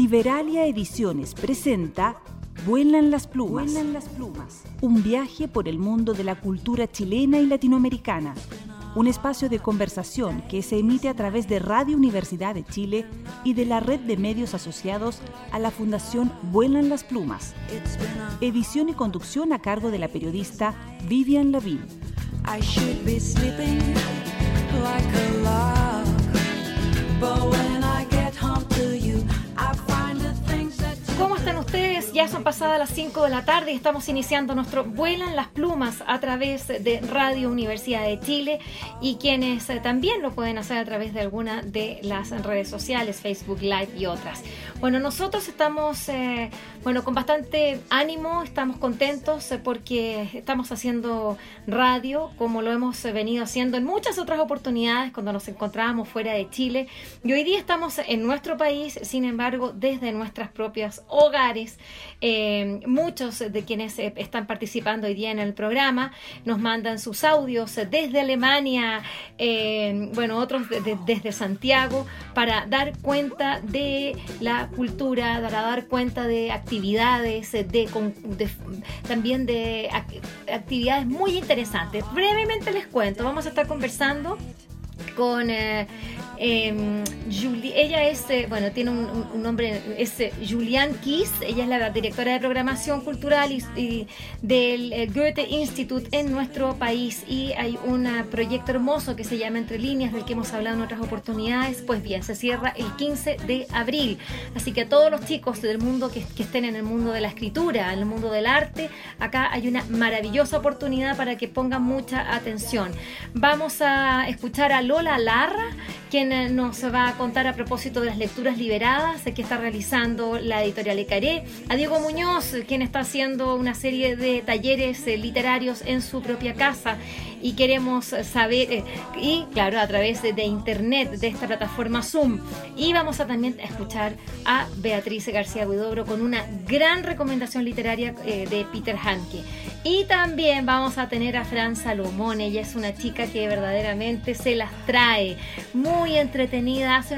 Liberalia Ediciones presenta Vuelan las plumas. Un viaje por el mundo de la cultura chilena y latinoamericana. Un espacio de conversación que se emite a través de Radio Universidad de Chile y de la red de medios asociados a la Fundación Vuelan las Plumas. Edición y conducción a cargo de la periodista Vivian Lavín. I should be sleeping like a lark, but when I get home to you, I find the things that you... ¿Cómo están ustedes? Ya son pasadas las 5 de la tarde y estamos iniciando nuestro Vuelan las Plumas a través de Radio Universidad de Chile y quienes también lo pueden hacer a través de alguna de las redes sociales, Facebook Live y otras. Bueno, nosotros estamos con bastante ánimo, estamos contentos porque estamos haciendo radio como lo hemos venido haciendo en muchas otras oportunidades cuando nos encontrábamos fuera de Chile, y hoy día estamos en nuestro país, sin embargo, desde nuestras propias hogares. Muchos de quienes están participando hoy día en el programa nos mandan sus audios desde Alemania, otros desde Santiago, para dar cuenta de la cultura, para dar cuenta de actividades, también de actividades muy interesantes. Brevemente les cuento, vamos a estar conversando con Julie. Ella es, tiene un nombre, es Juliane Kiss. Ella es la directora de programación cultural y del Goethe Institut en nuestro país, y hay un proyecto hermoso que se llama Entre Líneas, del que hemos hablado en otras oportunidades. Pues bien, se cierra el 15 de abril, así que a todos los chicos del mundo que estén en el mundo de la escritura, en el mundo del arte, acá hay una maravillosa oportunidad para que pongan mucha atención. Vamos a escuchar a Lola Larra, quien nos va a contar a propósito de las lecturas liberadas que está realizando la editorial Ecaré, a Diego Muñoz, quien está haciendo una serie de talleres literarios en su propia casa, y queremos saber, y claro, a través de internet, de esta plataforma Zoom. Y vamos a también escuchar a Beatriz García Huidobro con una gran recomendación literaria de Peter Handke. Y también vamos a tener a Fran Salomón. Ella es una chica que verdaderamente se las trae, muy entretenida, hace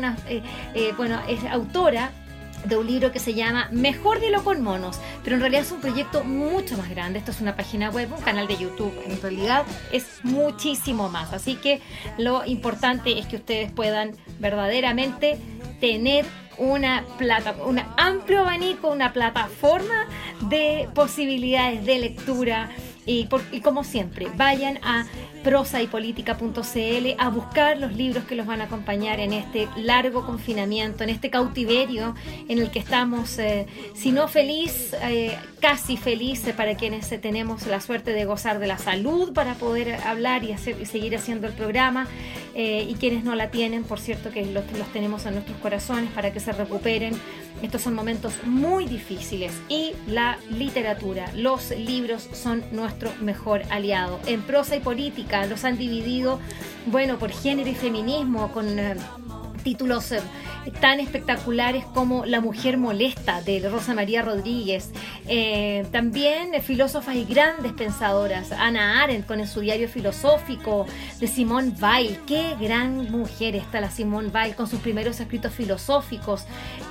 es autora de un libro que se llama Mejor Dilo con Monos, pero en realidad es un proyecto mucho más grande. Esto es una página web, un canal de YouTube, en realidad es muchísimo más, así que lo importante es que ustedes puedan verdaderamente tener un amplio abanico, una plataforma de posibilidades de lectura. Y como siempre, vayan a prosaypolitica.cl a buscar los libros que los van a acompañar en este largo confinamiento, en este cautiverio en el que estamos, si no feliz, casi feliz, para quienes tenemos la suerte de gozar de la salud para poder hablar y seguir haciendo el programa, y quienes no la tienen, por cierto, que los tenemos en nuestros corazones para que se recuperen. Estos son momentos muy difíciles y la literatura, los libros son nuestro mejor aliado. En Prosa y Política los han dividido, por género y feminismo, con títulos tan espectaculares como La Mujer Molesta, de Rosa María Rodríguez. También filósofas y grandes pensadoras, Hannah Arendt con su diario filosófico, de Simone Weil. Qué gran mujer está la Simone Weil con sus primeros escritos filosóficos.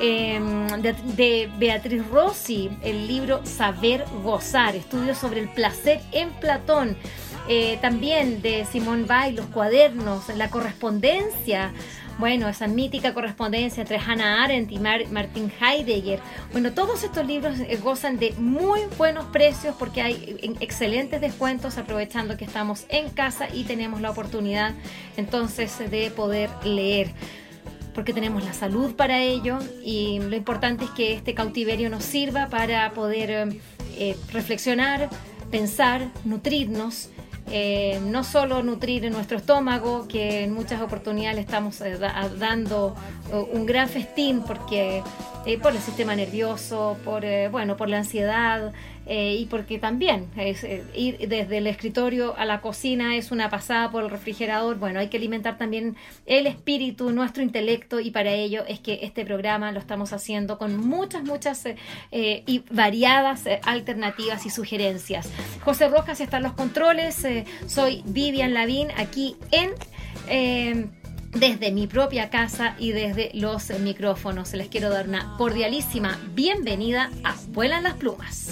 De Beatriz Rossi, el libro Saber Gozar, estudios sobre el placer en Platón. También de Simone Weil, los cuadernos, la correspondencia. Esa mítica correspondencia entre Hannah Arendt y Martin Heidegger. Todos estos libros gozan de muy buenos precios porque hay excelentes descuentos, aprovechando que estamos en casa y tenemos la oportunidad entonces de poder leer, porque tenemos la salud para ello, y lo importante es que este cautiverio nos sirva para poder reflexionar, pensar, nutrirnos. No solo nutrir nuestro estómago, que en muchas oportunidades le estamos dando un gran festín porque por el sistema nervioso, por la ansiedad, y porque también ir desde el escritorio a la cocina es una pasada por el refrigerador. Hay que alimentar también el espíritu, nuestro intelecto, y para ello es que este programa lo estamos haciendo con muchas y variadas alternativas y sugerencias. José Rojas está en los controles, soy Vivian Lavín aquí en desde mi propia casa y desde los micrófonos. Les quiero dar una cordialísima bienvenida a Vuelan las Plumas.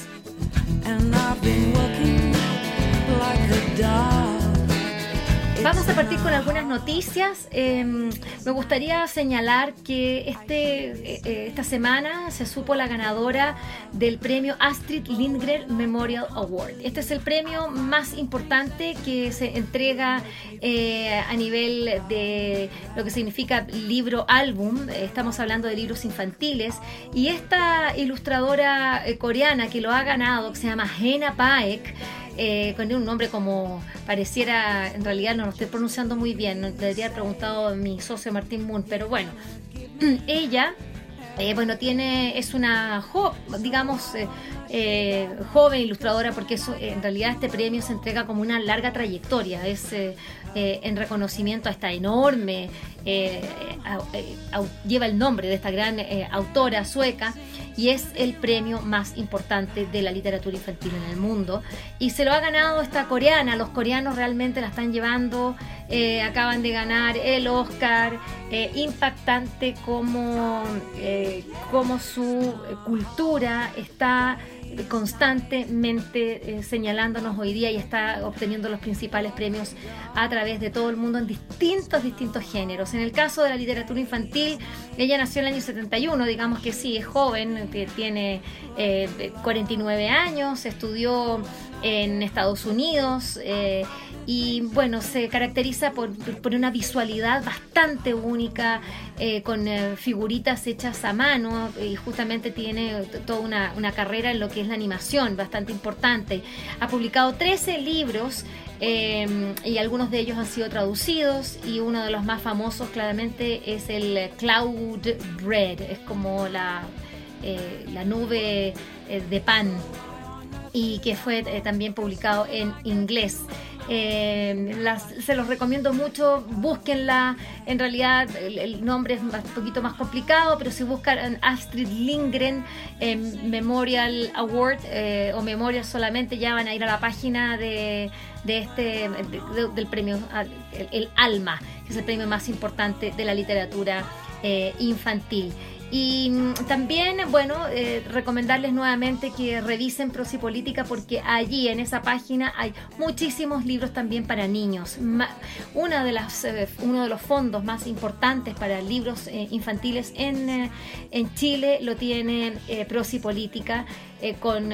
Vamos a partir con algunas noticias. Me gustaría señalar que esta semana se supo la ganadora del premio Astrid Lindgren Memorial Award. Este es el premio más importante que se entrega a nivel de lo que significa libro-álbum. Estamos hablando de libros infantiles. Y esta ilustradora coreana que lo ha ganado, que se llama Hena Baek, con un nombre como pareciera, en realidad no lo estoy pronunciando muy bien, debería haber preguntado a mi socio Martín Moon, pero bueno, ella es una joven ilustradora, porque eso, en realidad este premio se entrega como una larga trayectoria, es en reconocimiento a esta enorme, lleva el nombre de esta gran autora sueca, y es el premio más importante de la literatura infantil en el mundo, y se lo ha ganado esta coreana. Los coreanos realmente la están llevando, acaban de ganar el Oscar. Impactante como su cultura está constantemente señalándonos hoy día y está obteniendo los principales premios a través de todo el mundo en distintos géneros. En el caso de la literatura infantil, ella nació en el año 71, digamos que sí, es joven, tiene 49 años, estudió en Estados Unidos, y bueno, se caracteriza por una visualidad bastante única, con figuritas hechas a mano, y justamente tiene toda una carrera en lo que es la animación bastante importante. Ha publicado 13 libros, y algunos de ellos han sido traducidos, y uno de los más famosos claramente es el Cloud Bread, es como la nube de pan, y que fue también publicado en inglés. Se los recomiendo mucho, búsquenla. En realidad el nombre es un poquito más complicado, pero si buscan Astrid Lindgren Memorial Award o Memorial solamente, ya van a ir a la página del premio, el ALMA, que es el premio más importante de la literatura infantil. Y también, recomendarles nuevamente que revisen Prosipolítica, porque allí en esa página hay muchísimos libros también para niños. Uno de los fondos más importantes para libros infantiles en Chile lo tiene Prosipolítica, con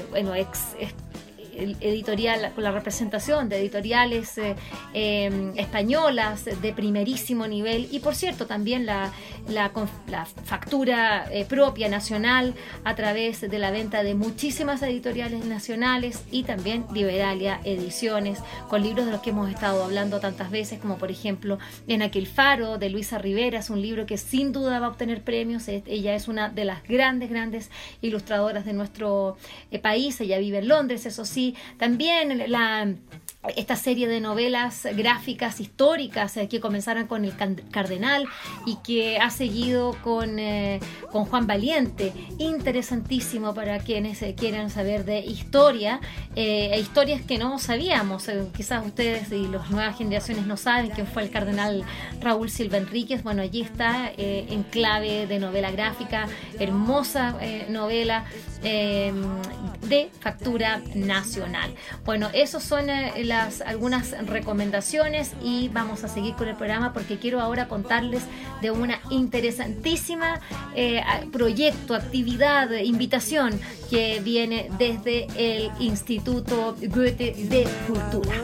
editorial, con la representación de editoriales españolas de primerísimo nivel, y por cierto también la factura propia nacional a través de la venta de muchísimas editoriales nacionales, y también Liberalia Ediciones, con libros de los que hemos estado hablando tantas veces, como por ejemplo En aquel faro, de Luisa Rivera. Es un libro que sin duda va a obtener premios. Ella es una de las grandes ilustradoras de nuestro país. Ella vive en Londres, eso sí. También esta serie de novelas gráficas históricas que comenzaron con El Cardenal y que ha seguido con Juan Valiente. Interesantísimo para quienes quieran saber de historia, historias que no sabíamos. Quizás ustedes y las nuevas generaciones no saben quién fue el cardenal Raúl Silva Enríquez. Bueno, allí está, en clave de novela gráfica, hermosa novela de factura nacional. Bueno, esos son algunas recomendaciones, y vamos a seguir con el programa porque quiero ahora contarles de una interesantísima proyecto, actividad, invitación que viene desde el Instituto Goethe de Cultura.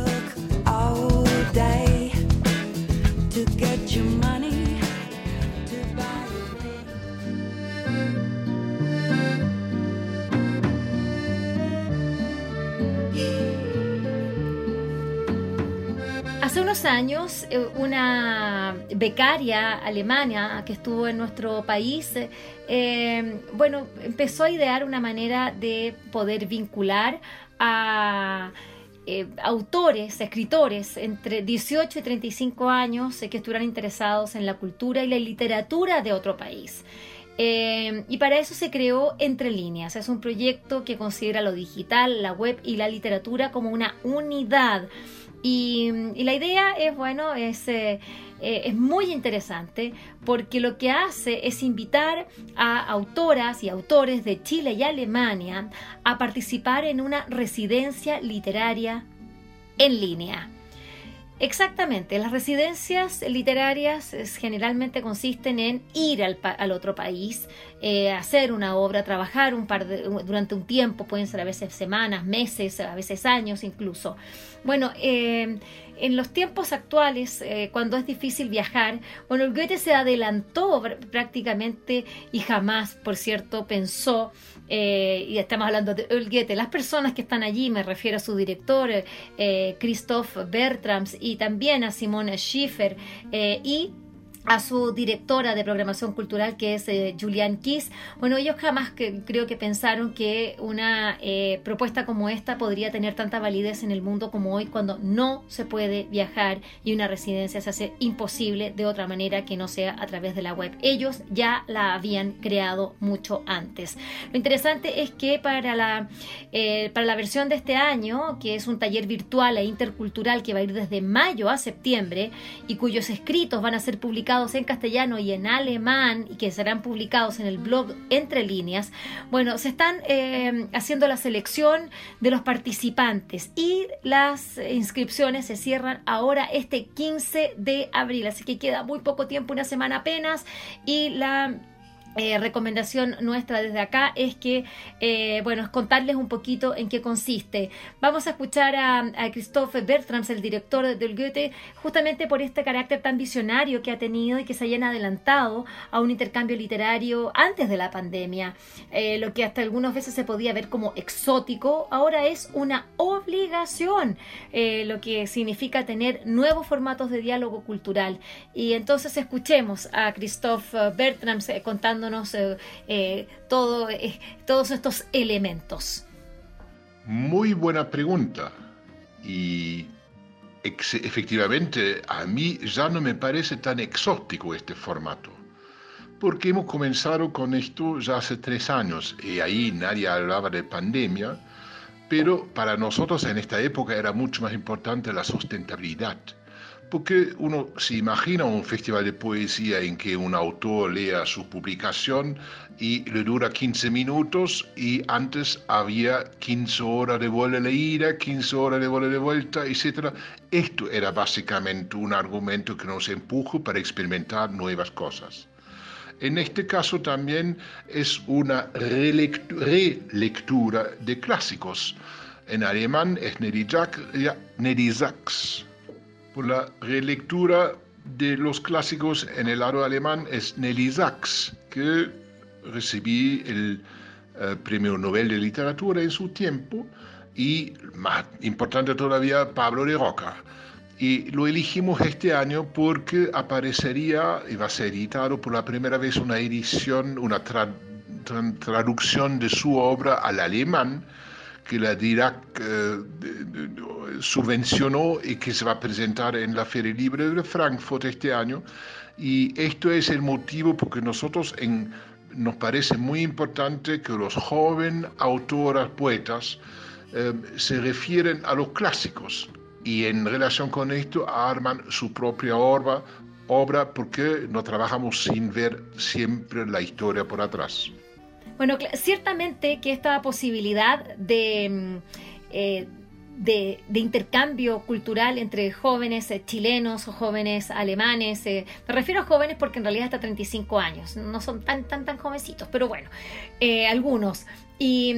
Hace unos años, una becaria alemana que estuvo en nuestro país, empezó a idear una manera de poder vincular a autores, escritores entre 18 y 35 años que estuvieran interesados en la cultura y la literatura de otro país. Y para eso se creó Entre Líneas. Es un proyecto que considera lo digital, la web y la literatura como una unidad. Y la idea es muy interesante porque lo que hace es invitar a autoras y autores de Chile y Alemania a participar en una residencia literaria en línea. Exactamente, las residencias literarias generalmente consisten en ir al otro país, hacer una obra, trabajar durante un tiempo, pueden ser a veces semanas, meses, a veces años incluso. Bueno, en los tiempos actuales, cuando es difícil viajar, bueno, el Goethe se adelantó prácticamente y jamás, por cierto, pensó, y estamos hablando de Goethe, las personas que están allí, me refiero a su director, Christoph Bertrams, y también a Simone Schiffer, y a su directora de programación cultural, que es Julian Kiss. Bueno, ellos jamás creo que pensaron que una propuesta como esta podría tener tanta validez en el mundo como hoy, cuando no se puede viajar y una residencia se hace imposible de otra manera que no sea a través de la web. Ellos ya la habían creado mucho antes. Lo interesante es que para la versión de este año, que es un taller virtual e intercultural que va a ir desde mayo a septiembre y cuyos escritos van a ser publicados en castellano y en alemán y que serán publicados en el blog Entre Líneas, bueno, se están haciendo la selección de los participantes y las inscripciones se cierran ahora este 15 de abril, así que queda muy poco tiempo, una semana apenas, y la recomendación nuestra desde acá es que, es contarles un poquito en qué consiste. Vamos a escuchar a Christoph Bertrams, el director del Goethe, justamente por este carácter tan visionario que ha tenido y que se hayan adelantado a un intercambio literario antes de la pandemia. Lo que hasta algunas veces se podía ver como exótico, ahora es una obligación, lo que significa tener nuevos formatos de diálogo cultural. Y entonces escuchemos a Christoph Bertrams contándonos todos estos elementos. Muy buena pregunta. Y efectivamente a mí ya no me parece tan exótico este formato, porque hemos comenzado con esto ya hace 3 años y ahí nadie hablaba de pandemia, pero para nosotros en esta época era mucho más importante la sustentabilidad. Porque uno se imagina un festival de poesía en que un autor lea su publicación y le dura 15 minutos y antes había 15 horas de vuelo de ida, 15 horas de vuelo de vuelta, etc. Esto era básicamente un argumento que nos empujó para experimentar nuevas cosas. En este caso también es una relectura de clásicos. En alemán es Nedisachs. Por la relectura de los clásicos en el lado alemán es Nelly Sachs, que recibí el Premio Nobel de Literatura en su tiempo, y más importante todavía, Pablo de Roca. Y lo elegimos este año porque aparecería, y va a ser editado por la primera vez una edición, una traducción de su obra al alemán, que la DIRAC subvencionó y que se va a presentar en la Feria Libre de Frankfurt este año. Y esto es el motivo porque nosotros nos parece muy importante que los jóvenes autoras, poetas, se refieren a los clásicos y en relación con esto arman su propia obra porque no trabajamos sin ver siempre la historia por atrás. Bueno, ciertamente que esta posibilidad de intercambio cultural entre jóvenes chilenos o jóvenes alemanes, me refiero a jóvenes porque en realidad hasta 35 años, no son tan jovencitos, pero bueno, algunos. Y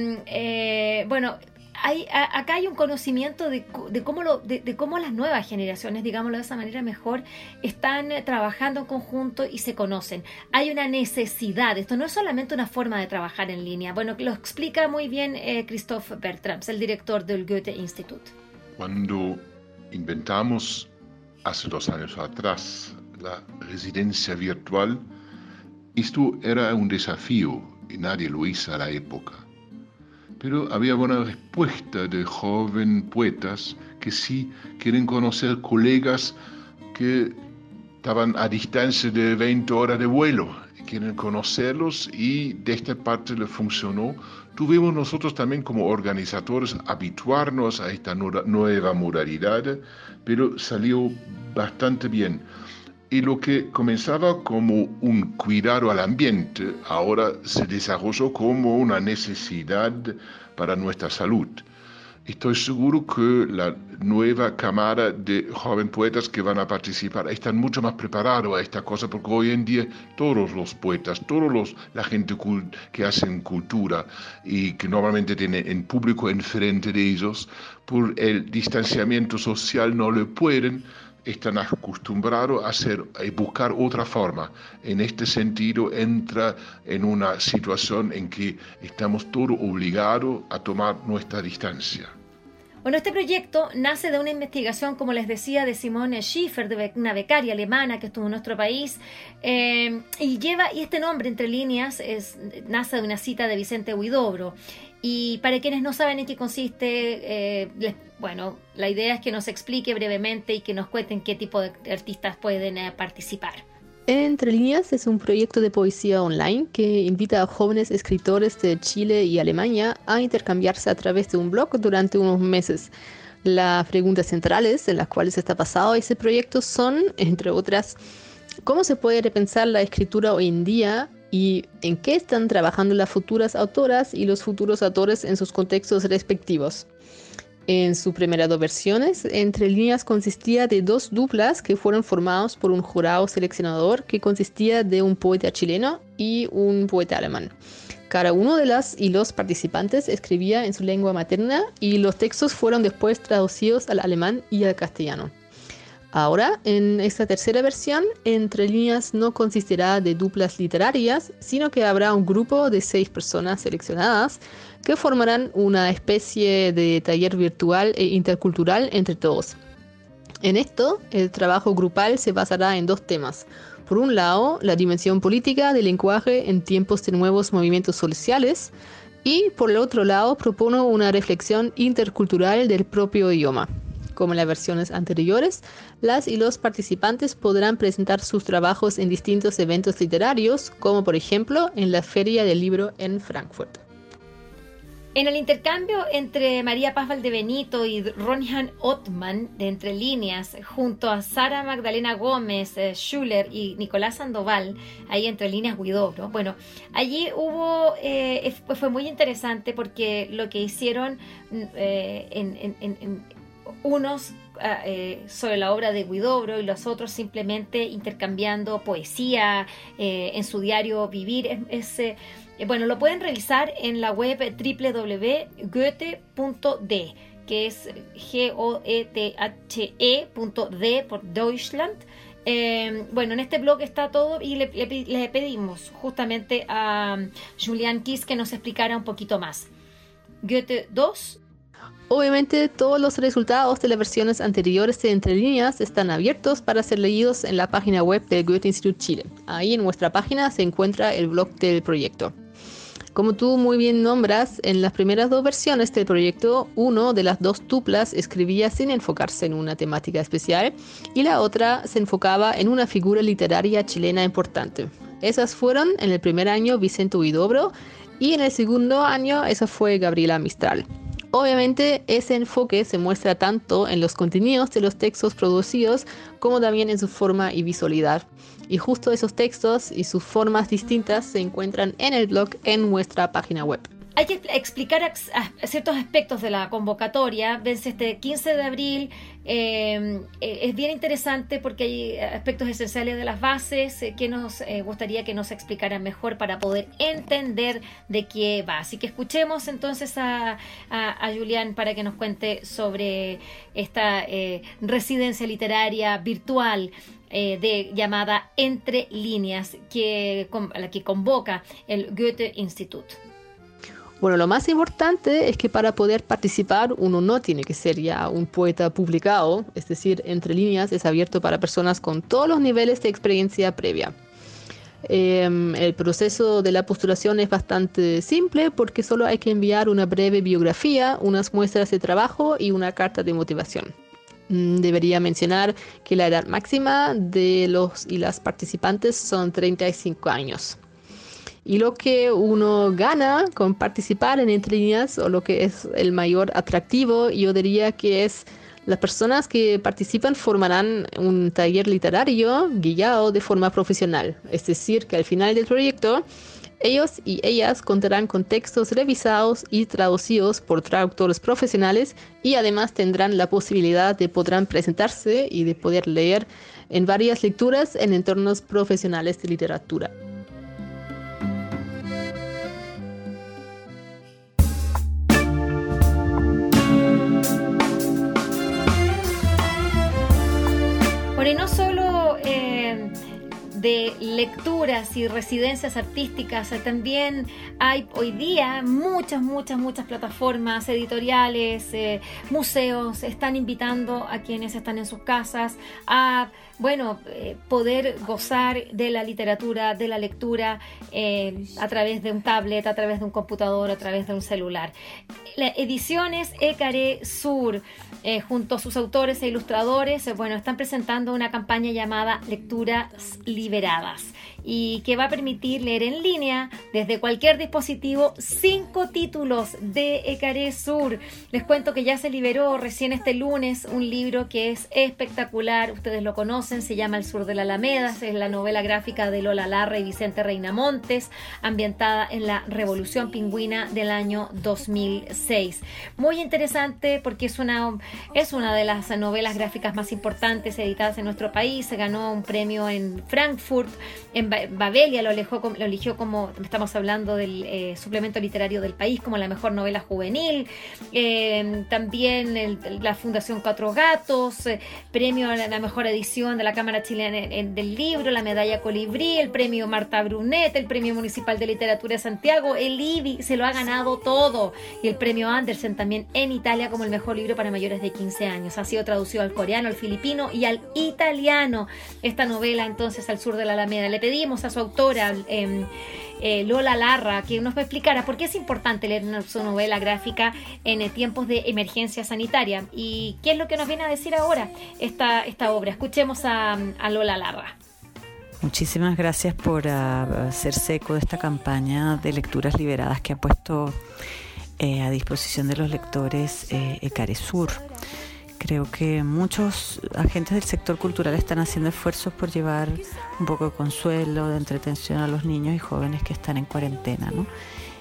acá hay un conocimiento de cómo las nuevas generaciones, digámoslo de esa manera mejor, están trabajando en conjunto y se conocen. Hay una necesidad, esto no es solamente una forma de trabajar en línea. Bueno, lo explica muy bien Christoph Bertrams, el director del Goethe Institut. Cuando inventamos hace 2 años atrás la residencia virtual, esto era un desafío y nadie lo hizo a la época. Pero había buena respuesta de jóvenes poetas que sí quieren conocer colegas que estaban a distancia de 20 horas de vuelo quieren conocerlos y de esta parte le funcionó. Tuvimos nosotros también como organizadores habituarnos a esta nueva modalidad, pero salió bastante bien. Y lo que comenzaba como un cuidado al ambiente, ahora se desarrolló como una necesidad para nuestra salud. Estoy seguro que la nueva camada de jóvenes poetas que van a participar están mucho más preparados a esta cosa, porque hoy en día todos los poetas, la gente que hacen cultura y que normalmente tienen en público enfrente de ellos, por el distanciamiento social no lo pueden, están acostumbrados a buscar otra forma. En este sentido entra en una situación en que estamos todos obligados a tomar nuestra distancia. Bueno, este proyecto nace de una investigación, como les decía, de Simone Schiffer, de una becaria alemana que estuvo en nuestro país, y este nombre, Entre Líneas, nace de una cita de Vicente Huidobro. Y para quienes no saben en qué consiste, la idea es que nos explique brevemente y que nos cuenten qué tipo de artistas pueden participar. Entre Líneas es un proyecto de poesía online que invita a jóvenes escritores de Chile y Alemania a intercambiarse a través de un blog durante unos meses. Las preguntas centrales en las cuales está basado ese proyecto son, entre otras, ¿cómo se puede repensar la escritura hoy en día? ¿Y en qué están trabajando las futuras autoras y los futuros autores en sus contextos respectivos? En sus primeras 2 versiones, Entre Líneas consistía de 2 duplas que fueron formados por un jurado seleccionador que consistía de un poeta chileno y un poeta alemán. Cada uno de las y los participantes escribía en su lengua materna y los textos fueron después traducidos al alemán y al castellano. Ahora, en esta tercera versión, Entre Líneas no consistirá de duplas literarias, sino que habrá un grupo de 6 personas seleccionadas que formarán una especie de taller virtual e intercultural entre todos. En esto, el trabajo grupal se basará en 2 temas. Por un lado, la dimensión política del lenguaje en tiempos de nuevos movimientos sociales, y por el otro lado, propone una reflexión intercultural del propio idioma. Como en las versiones anteriores, las y los participantes podrán presentar sus trabajos en distintos eventos literarios, como por ejemplo en la Feria del Libro en Frankfurt. En el intercambio entre María Paz Valdebenito y Ronjan Ottman de Entre Líneas, junto a Sara Magdalena Gómez, Schuller y Nicolás Sandoval, ahí Entre Líneas Huidobro, allí fue muy interesante porque lo que hicieron unos sobre la obra de Huidobro y los otros simplemente intercambiando poesía en su diario vivir. Lo pueden revisar en la web www.goethe.de, que es goethe.de por Deutschland. En este blog está todo y le pedimos justamente a Julian Kiss que nos explicara un poquito más. Goethe 2. Obviamente, todos los resultados de las versiones anteriores de Entre Líneas están abiertos para ser leídos en la página web del Goethe Institut Chile. Ahí en nuestra página se encuentra el blog del proyecto. Como tú muy bien nombras, en las primeras 2 versiones del proyecto, uno de las 2 duplas escribía sin enfocarse en una temática especial y la otra se enfocaba en una figura literaria chilena importante. Esas fueron en el primer año Vicente Huidobro y en el segundo año esa fue Gabriela Mistral. Obviamente ese enfoque se muestra tanto en los contenidos de los textos producidos como también en su forma y visualidad. Y justo esos textos y sus formas distintas se encuentran en el blog en nuestra página web. Hay que explicar ciertos aspectos de la convocatoria. Vence este 15 de abril. Es bien interesante porque hay aspectos esenciales de las bases que nos gustaría que nos explicaran mejor para poder entender de qué va. Así que escuchemos entonces a Julián para que nos cuente sobre esta residencia literaria virtual llamada Entre Líneas, a la que convoca el Goethe Institut. Bueno, lo más importante es que para poder participar uno no tiene que ser ya un poeta publicado, es decir, Entre Líneas es abierto para personas con todos los niveles de experiencia previa. El proceso de la postulación es bastante simple porque solo hay que enviar una breve biografía, unas muestras de trabajo y una carta de motivación. Debería mencionar que la edad máxima de los y las participantes son 35 años. Y lo que uno gana con participar en Entre Líneas, o lo que es el mayor atractivo, yo diría que es las personas que participan formarán un taller literario guiado de forma profesional. Es decir, que al final del proyecto, ellos y ellas contarán con textos revisados y traducidos por traductores profesionales, y además tendrán la posibilidad de poder presentarse y de poder leer en varias lecturas en entornos profesionales de literatura. Bueno, y no solo de lecturas y residencias artísticas, también hay hoy día muchas plataformas editoriales, museos están invitando a quienes están en sus casas a poder gozar de la literatura, de la lectura a través de un tablet, a través de un computador, a través de un celular. Las ediciones Écaré Sur, junto a sus autores e ilustradores, están presentando una campaña llamada Lecturas Liberadas, y que va a permitir leer en línea desde cualquier dispositivo 5 títulos de Écaré Sur. Les cuento que ya se liberó recién este lunes un libro que es espectacular, ustedes lo conocen, se llama El Sur de la Alameda, es la novela gráfica de Lola Larra y Vicente Reinamontes, ambientada en la Revolución Pingüina del año 2006. Muy interesante porque es una de las novelas gráficas más importantes editadas en nuestro país. Se ganó un premio en Frankfurt, en Babelia lo eligió como, estamos hablando del suplemento literario del país, como la mejor novela juvenil. También la Fundación Cuatro Gatos, premio a la mejor edición de la Cámara Chilena del Libro, la medalla Colibrí, el premio Marta Brunet, el premio Municipal de Literatura de Santiago, el IBI se lo ha ganado todo, y el premio Andersen también en Italia como el mejor libro para mayores de 15 años. Ha sido traducido al coreano, al filipino y al italiano esta novela, entonces, Al Sur de la Alameda. Le pedimos a su autora, Lola Larra, que nos explicara por qué es importante leer su novela gráfica en tiempos de emergencia sanitaria, y qué es lo que nos viene a decir ahora esta obra. Escuchemos a Lola Larra. Muchísimas gracias por hacerse eco de esta campaña de lecturas liberadas que ha puesto a disposición de los lectores Écaré Sur. Creo que muchos agentes del sector cultural están haciendo esfuerzos por llevar un poco de consuelo, de entretención a los niños y jóvenes que están en cuarentena, ¿no?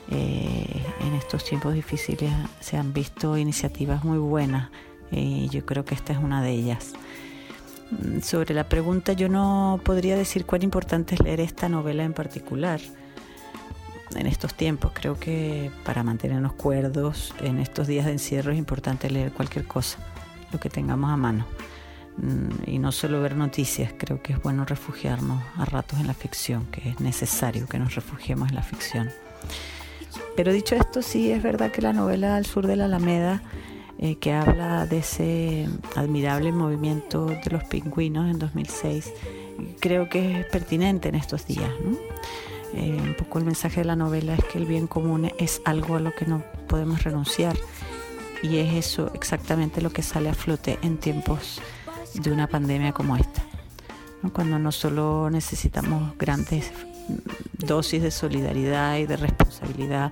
En estos tiempos difíciles se han visto iniciativas muy buenas, y yo creo que esta es una de ellas. Sobre la pregunta, yo no podría decir cuán importante es leer esta novela en particular en estos tiempos. Creo que para mantenernos cuerdos en estos días de encierro es importante leer cualquier cosa, lo que tengamos a mano, y no solo ver noticias. Creo que es bueno refugiarnos a ratos en la ficción, que es necesario que nos refugiemos en la ficción. Pero dicho esto, sí es verdad que la novela Al Sur de la Alameda, que habla de ese admirable movimiento de los pingüinos en 2006, creo que es pertinente en estos días, ¿no? Un poco el mensaje de la novela es que el bien común es algo a lo que no podemos renunciar, y es eso exactamente lo que sale a flote en tiempos de una pandemia como esta, ¿no? Cuando no solo necesitamos grandes dosis de solidaridad y de responsabilidad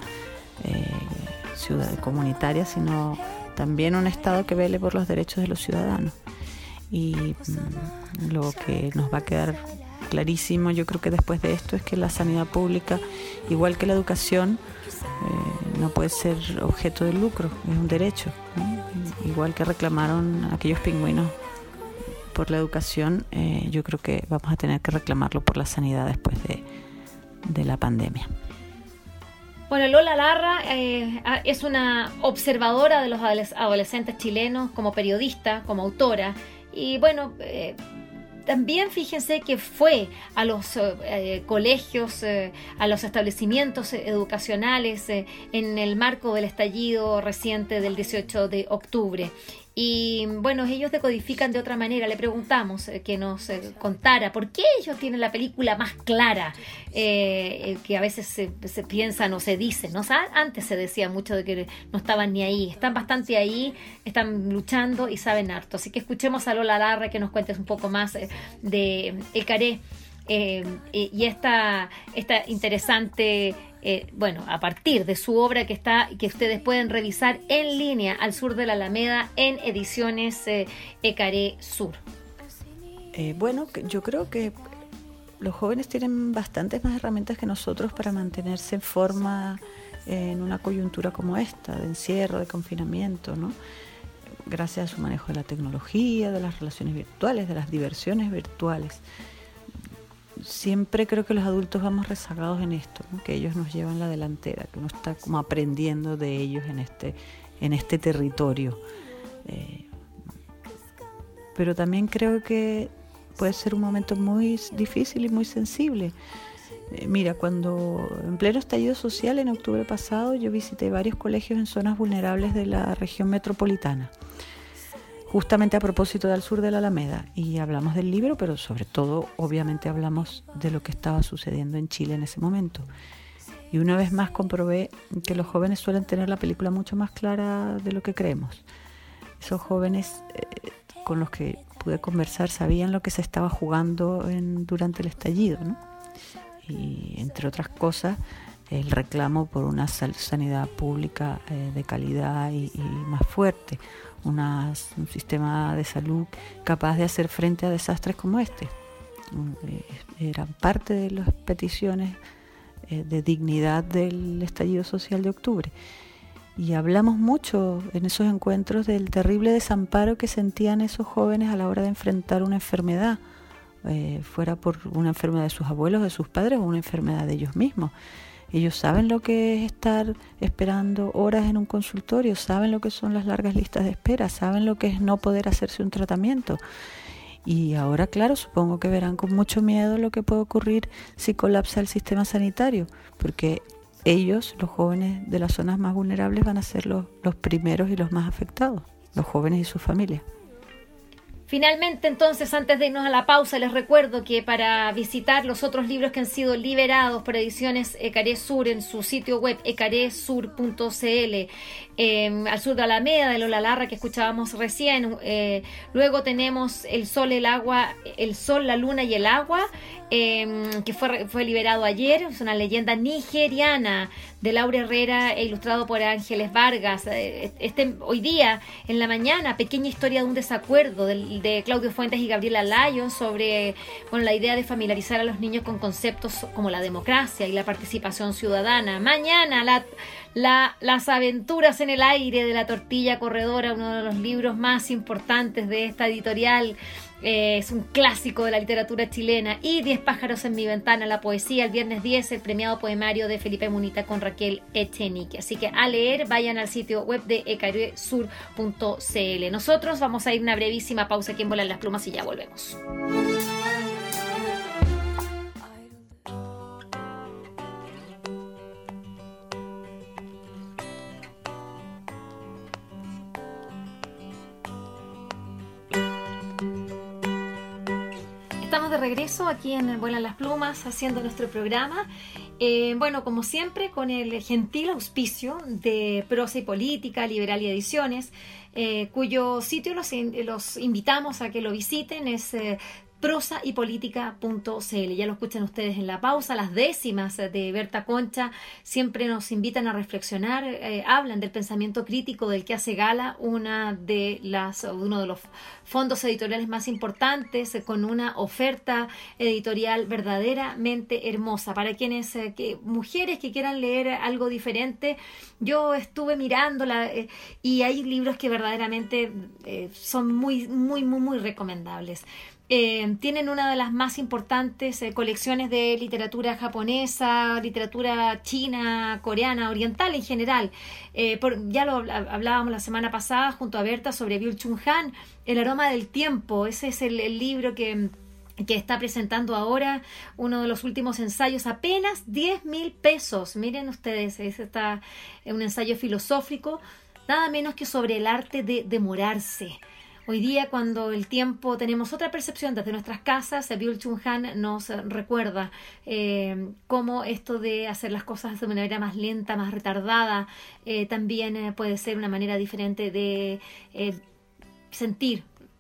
comunitaria, sino también un Estado que vele por los derechos de los ciudadanos. Y lo que nos va a quedar clarísimo, yo creo que después de esto, es que la sanidad pública, igual que la educación, no puede ser objeto de lucro, es un derecho, ¿no? Igual que reclamaron aquellos pingüinos por la educación, yo creo que vamos a tener que reclamarlo por la sanidad después de la pandemia. Bueno, Lola Larra es una observadora de los adolescentes chilenos, como periodista, como autora, y bueno, también fíjense que fue a los colegios, a los establecimientos educacionales en el marco del estallido reciente del 18 de octubre. Y bueno, ellos decodifican de otra manera. Le preguntamos que nos contara por qué ellos tienen la película más clara, que a veces se piensan o se dicen, ¿no? O sea, antes se decía mucho de que no estaban ni ahí. Están bastante ahí, están luchando y saben harto. Así que escuchemos a Lola Larra que nos cuentes un poco más de Ecaré. Y esta interesante, bueno, a partir de su obra que ustedes pueden revisar en línea al sur de la Alameda en ediciones Ecaré Sur. Bueno, yo creo que los jóvenes tienen bastantes más herramientas que nosotros para mantenerse en forma en una coyuntura como esta, de encierro, de confinamiento, ¿no? Gracias a su manejo de la tecnología, de las relaciones virtuales, de las diversiones virtuales. Siempre creo que los adultos vamos rezagados en esto, ¿no? Que ellos nos llevan la delantera, que uno está como aprendiendo de ellos en este territorio. Pero también creo que puede ser un momento muy difícil y muy sensible. Mira, cuando en pleno estallido social en octubre pasado yo visité varios colegios en zonas vulnerables de la región metropolitana, justamente a propósito del sur de la Alameda, y hablamos del libro, pero sobre todo obviamente hablamos de lo que estaba sucediendo en Chile en ese momento. Y una vez más comprobé que los jóvenes suelen tener la película mucho más clara de lo que creemos. Esos jóvenes con los que pude conversar sabían lo que se estaba jugando durante el estallido, ¿no? Y entre otras cosas el reclamo por una sanidad pública de calidad y más fuerte, un sistema de salud capaz de hacer frente a desastres como este. Eran parte de las peticiones de dignidad del estallido social de octubre. Y hablamos mucho en esos encuentros del terrible desamparo que sentían esos jóvenes a la hora de enfrentar una enfermedad, fuera por una enfermedad de sus abuelos, de sus padres o una enfermedad de ellos mismos. Ellos saben lo que es estar esperando horas en un consultorio, saben lo que son las largas listas de espera, saben lo que es no poder hacerse un tratamiento. Y ahora, claro, supongo que verán con mucho miedo lo que puede ocurrir si colapsa el sistema sanitario, porque ellos, los jóvenes de las zonas más vulnerables, van a ser los primeros y los más afectados, los jóvenes y sus familias. Finalmente, entonces, antes de irnos a la pausa, les recuerdo que para visitar los otros libros que han sido liberados por Ediciones Ecaré Sur en su sitio web ecaresur.cl, al sur de Alameda, de Lola Larra, que escuchábamos recién, luego tenemos El Sol, la Luna y el Agua, que fue liberado ayer. Es una leyenda nigeriana de Laura Herrera e ilustrado por Ángeles Vargas. Hoy día, en la mañana, Pequeña historia de un desacuerdo de Claudio Fuentes y Gabriela Lyon sobre la idea de familiarizar a los niños con conceptos como la democracia y la participación ciudadana. Mañana, Las aventuras en el aire de la tortilla corredora, uno de los libros más importantes de esta editorial. Es un clásico de la literatura chilena. Y 10 pájaros en mi ventana, la poesía, el viernes 10, el premiado poemario de Felipe Munita con Raquel Echenique. Así que a leer, vayan al sitio web de ecaresur.cl. Nosotros vamos a ir a una brevísima pausa aquí en Vuelan las Plumas y ya volvemos. Estamos de regreso aquí en Vuelan las Plumas haciendo nuestro programa. Como siempre, con el gentil auspicio de Prosa y Política, Liberal y Ediciones, cuyo sitio los invitamos a que lo visiten. Es prosaypolitica.cl. Ya lo escuchan ustedes en la pausa. Las décimas de Berta Concha siempre nos invitan a reflexionar, hablan del pensamiento crítico del que hace gala uno de los fondos editoriales más importantes, con una oferta editorial verdaderamente hermosa para quienes mujeres que quieran leer algo diferente. Yo estuve mirándola y hay libros que verdaderamente son muy, muy, muy, muy recomendables. Tienen una de las más importantes colecciones de literatura japonesa, literatura china, coreana, oriental en general. Ya lo hablábamos la semana pasada junto a Berta sobre Byul-Chul Han, El aroma del tiempo. Ese es el libro que está presentando ahora, uno de los últimos ensayos, apenas 10,000 pesos. Miren ustedes, un ensayo filosófico nada menos que sobre el arte de demorarse. Hoy día, cuando el tiempo tenemos otra percepción desde nuestras casas, Byul-Chul Han nos recuerda cómo esto de hacer las cosas de manera más lenta, más retardada, también puede ser una manera diferente de sentir,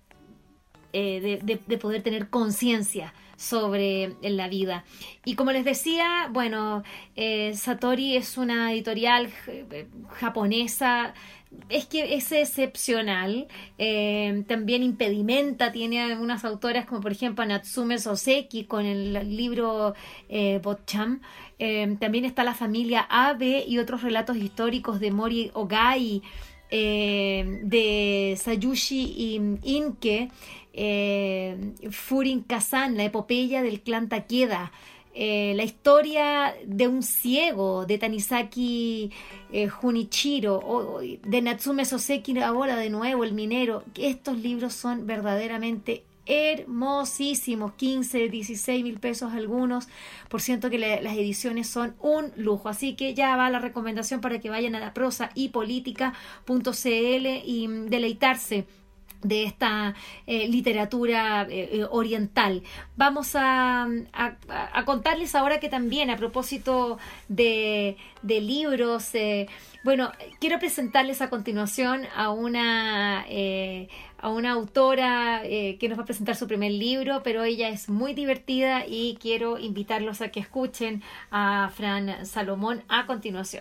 de poder tener conciencia sobre la vida. Y como les decía, bueno, Satori es una editorial japonesa. Es que es excepcional. También Impedimenta tiene algunas autoras como por ejemplo Natsume Soseki con el libro Botcham. También está la familia Abe y otros relatos históricos de Mori Ogai, de Sayushi Inke, Furin Kazan, la epopeya del clan Takeda. La historia de un ciego de Tanizaki Junichiro, de Natsume Soseki ahora de nuevo, El minero. Estos libros son verdaderamente hermosísimos, 15, 16 mil pesos algunos, por ciento que las ediciones son un lujo. Así que ya va la recomendación para que vayan a la prosaypolitica.cl y deleitarse de esta literatura oriental. Vamos a contarles ahora que también a propósito de libros, bueno, quiero presentarles a continuación a una autora que nos va a presentar su primer libro, pero ella es muy divertida y quiero invitarlos a que escuchen a Fran Salomón a continuación.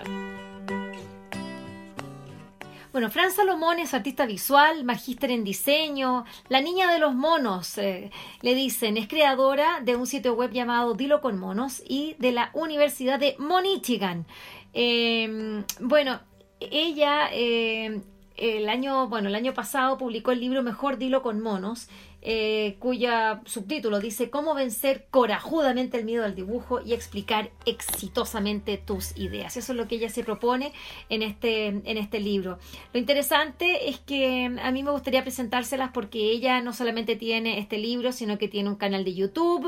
Bueno, Fran Salomón es artista visual, magíster en diseño, la niña de los monos, le dicen. Es creadora de un sitio web llamado Dilo con Monos y de la Universidad de Monichigan. Bueno, ella el año pasado publicó el libro Mejor Dilo con Monos, cuya subtítulo dice cómo vencer corajuda,mente el miedo al dibujo y explicar exitosamente tus ideas. Eso es lo que ella se propone en este libro. Lo interesante es que a mí me gustaría presentárselas porque ella no solamente tiene este libro, sino que tiene un canal de YouTube,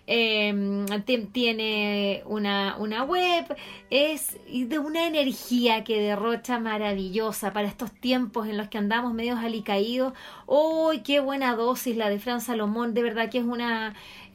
tiene una web, es de una energía que derrocha maravillosa para estos tiempos en los que andamos medios alicaídos. ¡Uy, qué buena dosis la de Fran Salomón! De verdad que es una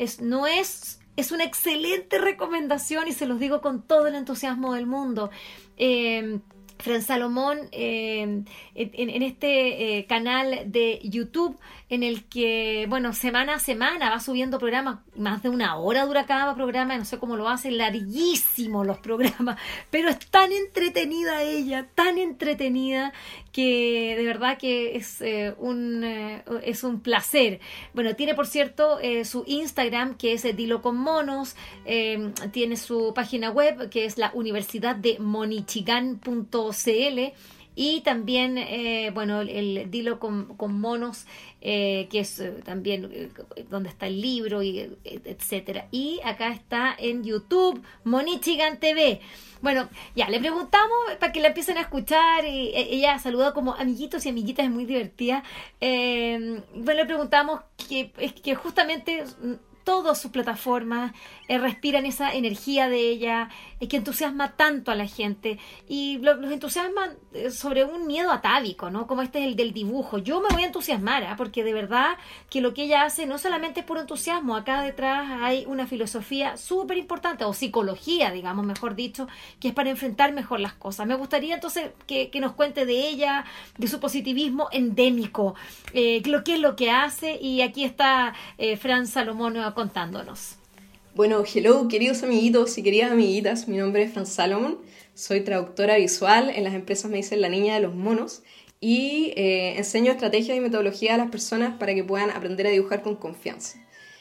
excelente recomendación y se los digo con todo el entusiasmo del mundo. Fran Salomón en este canal de YouTube en el que, bueno, semana a semana va subiendo programas, más de 1 hora dura cada programa, no sé cómo lo hace, larguísimos los programas, pero es tan entretenida ella, tan entretenida, que de verdad que es un placer. Bueno, tiene por cierto su Instagram, que es Dilo con Monos, tiene su página web, que es la Universidad de Monichigan.cl, y también, bueno, el Dilo con Monos, que es también donde está el libro, y etcétera. Y acá está en YouTube, Monichigan TV. Bueno, ya, le preguntamos para que la empiecen a escuchar, y ella saluda como amiguitos y amiguitas, es muy divertida. Bueno, le preguntamos que justamente todas sus plataformas respiran esa energía de ella, que entusiasma tanto a la gente, y los entusiasma sobre un miedo atávico, ¿no? Como este es el del dibujo. Yo me voy a entusiasmar, porque de verdad que lo que ella hace no solamente es puro entusiasmo, acá detrás hay una filosofía súper importante, o psicología, digamos, mejor dicho, que es para enfrentar mejor las cosas. Me gustaría entonces que nos cuente de ella, de su positivismo endémico, qué es lo que hace, y aquí está Fran Salomón contándonos. Bueno, hello queridos amiguitos y queridas amiguitas, mi nombre es Fran Salomón, soy traductora visual, en las empresas me dicen la niña de los monos, y enseño estrategias y metodología a las personas para que puedan aprender a dibujar con confianza.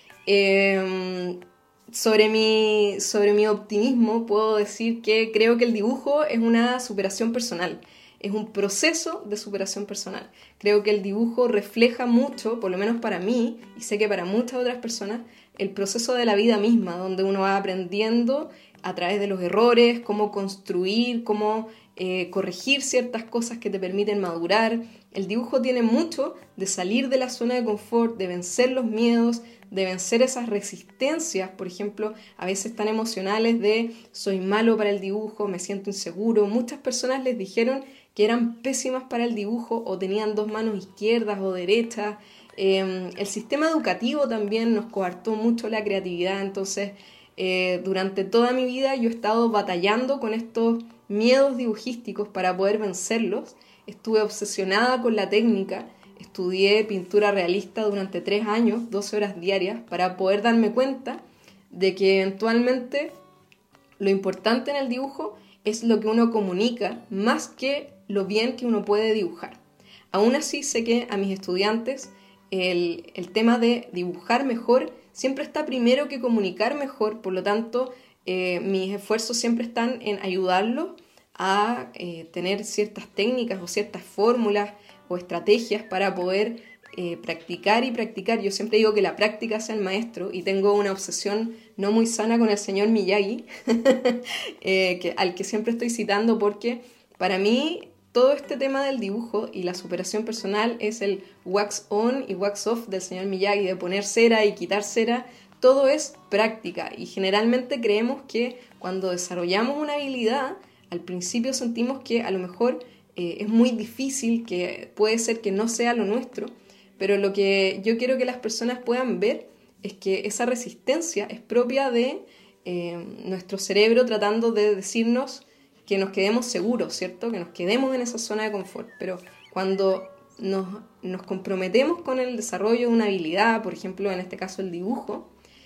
Sobre mi optimismo puedo decir que creo que el dibujo es una superación personal, es un proceso de superación personal. Creo que el dibujo refleja mucho, por lo menos para mí, y sé que para muchas otras personas, el proceso de la vida misma, donde uno va aprendiendo a través de los errores, cómo construir, cómo corregir ciertas cosas que te permiten madurar. El dibujo tiene mucho de salir de la zona de confort, de vencer los miedos, de vencer esas resistencias, por ejemplo, a veces tan emocionales de soy malo para el dibujo, me siento inseguro. Muchas personas les dijeron que eran pésimas para el dibujo o tenían 2 manos izquierdas o derechas. El sistema educativo también nos coartó mucho la creatividad, entonces durante toda mi vida yo he estado batallando con estos miedos dibujísticos para poder vencerlos. Estuve obsesionada con la técnica, estudié pintura realista durante 3 años, 12 horas diarias, para poder darme cuenta de que eventualmente lo importante en el dibujo es lo que uno comunica más que lo bien que uno puede dibujar. Aún así sé que a mis estudiantes el tema de dibujar mejor siempre está primero que comunicar mejor, por lo tanto mis esfuerzos siempre están en ayudarlos a tener ciertas técnicas o ciertas fórmulas o estrategias para poder practicar y practicar. Yo siempre digo que la práctica hace el maestro y tengo una obsesión no muy sana con el señor Miyagi, al que siempre estoy citando porque para mí todo este tema del dibujo y la superación personal es el wax on y wax off del señor Miyagi, de poner cera y quitar cera. Todo es práctica y generalmente creemos que cuando desarrollamos una habilidad, al principio sentimos que a lo mejor es muy difícil, que puede ser que no sea lo nuestro, pero lo que yo quiero que las personas puedan ver es que esa resistencia es propia de nuestro cerebro tratando de decirnos que nos quedemos seguros, ¿cierto? Que nos quedemos en esa zona de confort. Pero cuando nos comprometemos con el desarrollo de una habilidad, por ejemplo, en este caso el dibujo,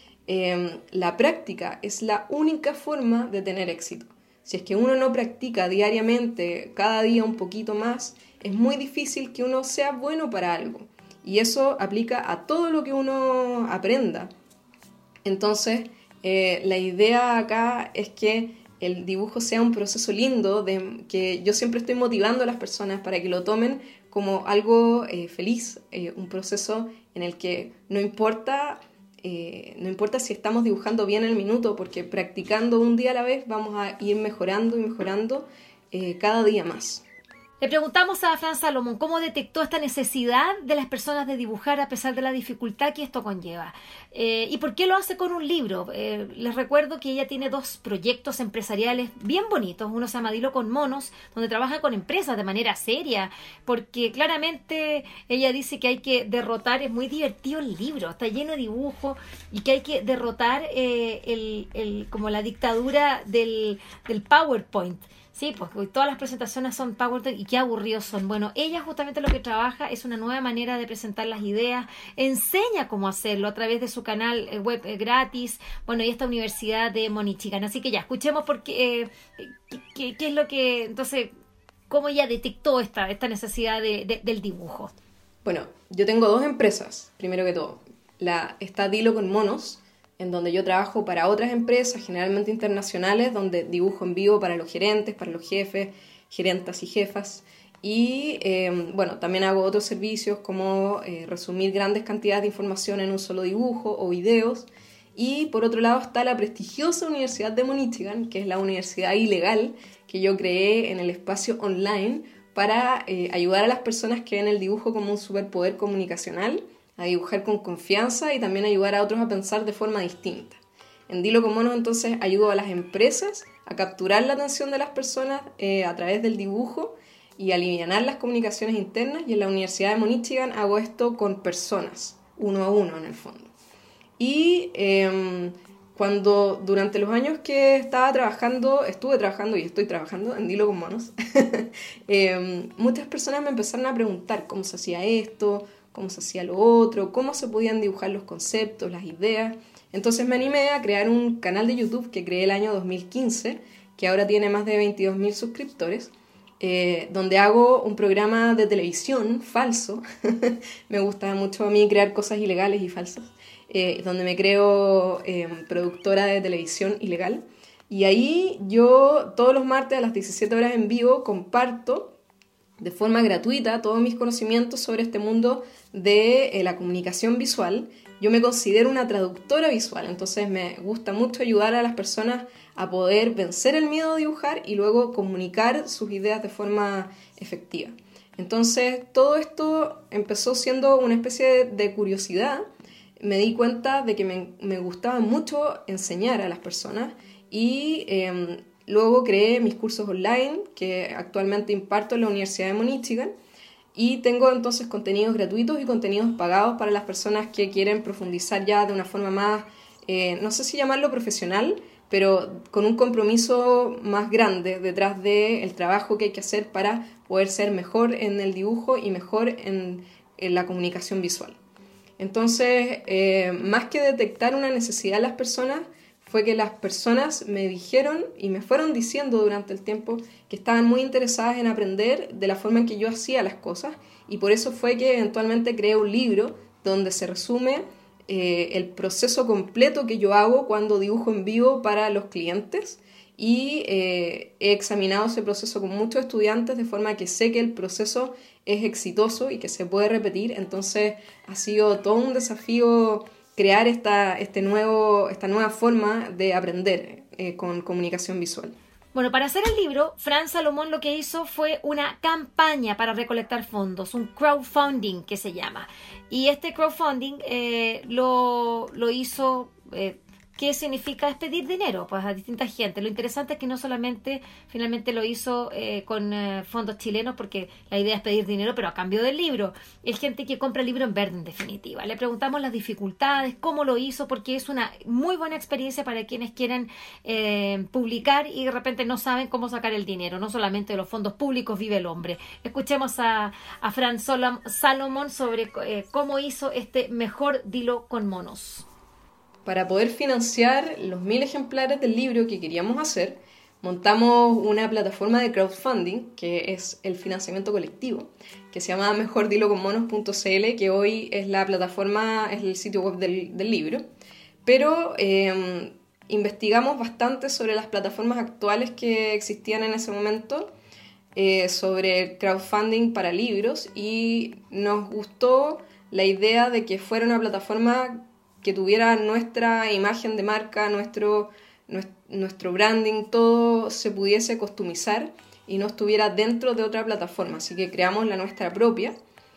la práctica es la única forma de tener éxito. Si es que uno no practica diariamente, cada día un poquito más, es muy difícil que uno sea bueno para algo. Y eso aplica a todo lo que uno aprenda. Entonces, la idea acá es que el dibujo sea un proceso lindo, que yo siempre estoy motivando a las personas para que lo tomen como algo feliz, un proceso en el que no importa si estamos dibujando bien el minuto, porque practicando un día a la vez vamos a ir mejorando y mejorando cada día más. Le preguntamos a Fran Salomón cómo detectó esta necesidad de las personas de dibujar a pesar de la dificultad que esto conlleva. ¿Y por qué lo hace con un libro? Les recuerdo que ella tiene 2 proyectos empresariales bien bonitos. Uno se llama Dilo con Monos, donde trabaja con empresas de manera seria, porque claramente ella dice que hay que derrotar, es muy divertido el libro, está lleno de dibujos, y que hay que derrotar como la dictadura del PowerPoint. Sí, pues todas las presentaciones son PowerPoint y qué aburridos son. Bueno, ella justamente lo que trabaja es una nueva manera de presentar las ideas, enseña cómo hacerlo a través de su canal web gratis, bueno, y esta universidad de Monichigan. Así que ya, escuchemos qué es lo que, entonces, cómo ella detectó esta necesidad del dibujo. Bueno, yo tengo 2 empresas, primero que todo. Está Dilo con Monos, en donde yo trabajo para otras empresas, generalmente internacionales, donde dibujo en vivo para los gerentes, para los jefes, gerentas y jefas. Y bueno, también hago otros servicios como resumir grandes cantidades de información en un solo dibujo o videos. Y por otro lado está la prestigiosa Universidad de Monichigan, que es la universidad ilegal que yo creé en el espacio online para ayudar a las personas que ven el dibujo como un superpoder comunicacional, a dibujar con confianza y también ayudar a otros a pensar de forma distinta. En Dilo con Monos entonces ayudo a las empresas a capturar la atención de las personas a través del dibujo y alivianar las comunicaciones internas, y en la Universidad de Monichigan hago esto con personas, 1 a 1 en el fondo. Y cuando durante los años que estuve trabajando y estoy trabajando en Dilo con Monos, muchas personas me empezaron a preguntar cómo se hacía esto, cómo se hacía lo otro, cómo se podían dibujar los conceptos, las ideas. Entonces me animé a crear un canal de YouTube que creé el año 2015, que ahora tiene más de 22.000 suscriptores, donde hago un programa de televisión falso. Me gusta mucho a mí crear cosas ilegales y falsas, donde me creo productora de televisión ilegal. Y ahí yo todos los martes a las 17 horas en vivo comparto de forma gratuita todos mis conocimientos sobre este mundo de la comunicación visual. Yo me considero una traductora visual, entonces me gusta mucho ayudar a las personas a poder vencer el miedo a dibujar y luego comunicar sus ideas de forma efectiva. Entonces todo esto empezó siendo una especie de curiosidad. Me di cuenta de que me gustaba mucho enseñar a las personas y luego creé mis cursos online, que actualmente imparto en la Universidad de Michigan, y tengo entonces contenidos gratuitos y contenidos pagados para las personas que quieren profundizar ya de una forma más, no sé si llamarlo profesional, pero con un compromiso más grande detrás del trabajo que hay que hacer para poder ser mejor en el dibujo y mejor en la comunicación visual. Entonces, más que detectar una necesidad en las personas, fue que las personas me dijeron y me fueron diciendo durante el tiempo que estaban muy interesadas en aprender de la forma en que yo hacía las cosas, y por eso fue que eventualmente creé un libro donde se resume el proceso completo que yo hago cuando dibujo en vivo para los clientes, y he examinado ese proceso con muchos estudiantes de forma que sé que el proceso es exitoso y que se puede repetir. Entonces ha sido todo un desafío crear esta nueva forma de aprender con comunicación visual. Bueno, para hacer el libro, Fran Salomón lo que hizo fue una campaña para recolectar fondos, un crowdfunding que se llama. Y este crowdfunding lo hizo... ¿Qué significa? Es pedir dinero pues, a distinta gente. Lo interesante es que no solamente finalmente lo hizo con fondos chilenos, porque la idea es pedir dinero, pero a cambio del libro. Es gente que compra el libro en verde, en definitiva. Le preguntamos las dificultades, cómo lo hizo, porque es una muy buena experiencia para quienes quieren publicar y de repente no saben cómo sacar el dinero. No solamente de los fondos públicos vive el hombre. Escuchemos a Fran Salomón sobre cómo hizo este Mejor Dilo con Monos. Para poder financiar los 1000 ejemplares del libro que queríamos hacer, montamos una plataforma de crowdfunding, que es el financiamiento colectivo, que se llama mejordiloconmonos.cl, que hoy es la plataforma, es el sitio web del libro. Pero investigamos bastante sobre las plataformas actuales que existían en ese momento, sobre el crowdfunding para libros, y nos gustó la idea de que fuera una plataforma que tuviera nuestra imagen de marca, nuestro branding, todo se pudiese customizar y no estuviera dentro de otra plataforma. Así que creamos la nuestra propia,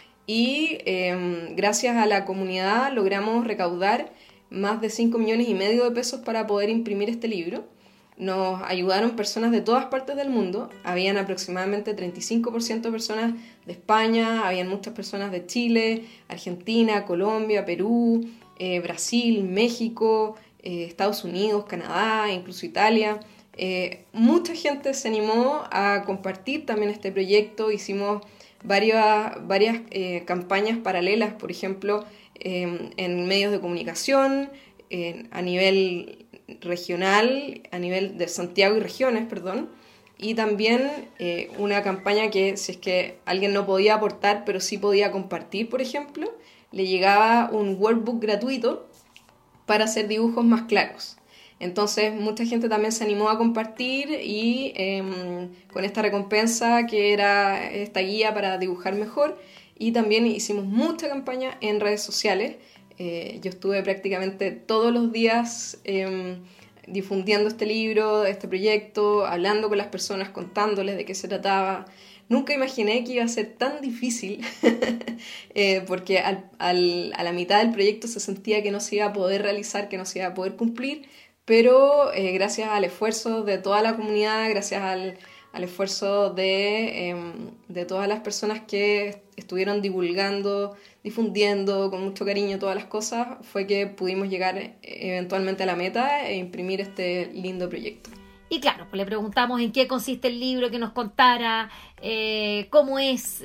y gracias a la comunidad logramos recaudar más de 5,5 millones de pesos para poder imprimir este libro. Nos ayudaron personas de todas partes del mundo. Habían aproximadamente 35% de personas de España, habían muchas personas de Chile, Argentina, Colombia, Perú, Brasil, México, Estados Unidos, Canadá, incluso Italia. Mucha gente se animó a compartir también este proyecto. Hicimos varias campañas paralelas, por ejemplo, en medios de comunicación, a nivel regional, a nivel de Santiago y regiones, perdón, y también una campaña que, si es que alguien no podía aportar pero sí podía compartir, por ejemplo, le llegaba un workbook gratuito para hacer dibujos más claros. Entonces mucha gente también se animó a compartir, y con esta recompensa que era esta guía para dibujar mejor. Y también hicimos mucha campaña en redes sociales. Yo estuve prácticamente todos los días difundiendo este libro, este proyecto, hablando con las personas, contándoles de qué se trataba. Nunca imaginé que iba a ser tan difícil, porque a la mitad del proyecto se sentía que no se iba a poder realizar, que no se iba a poder cumplir, pero gracias al esfuerzo de toda la comunidad, gracias al esfuerzo de todas las personas que estuvieron difundiendo con mucho cariño todas las cosas, fue que pudimos llegar eventualmente a la meta e imprimir este lindo proyecto. Y claro, pues le preguntamos en qué consiste el libro, que nos contara cómo es